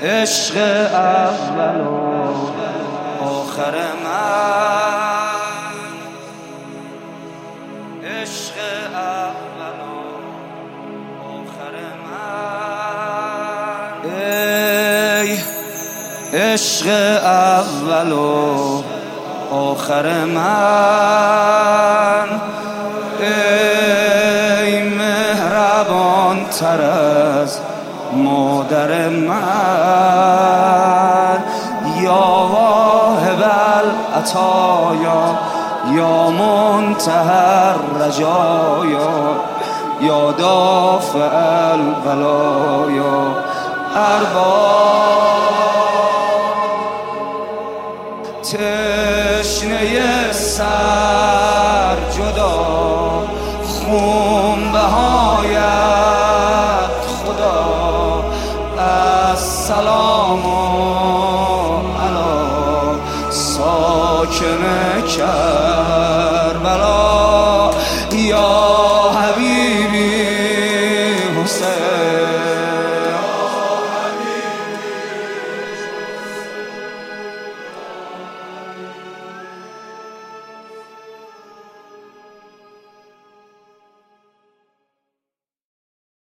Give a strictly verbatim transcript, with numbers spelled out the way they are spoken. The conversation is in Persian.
عشق اول و آخر من، عشق اول و آخر من. ای عشق اول و آخر من، ای مهربان تر از مادر من، یا واهب العطایا یا منتهی الرجایا یا دافع البلایا. ارباب تشنه سر جدا، خون بهایت خدا، السلام علی ساکن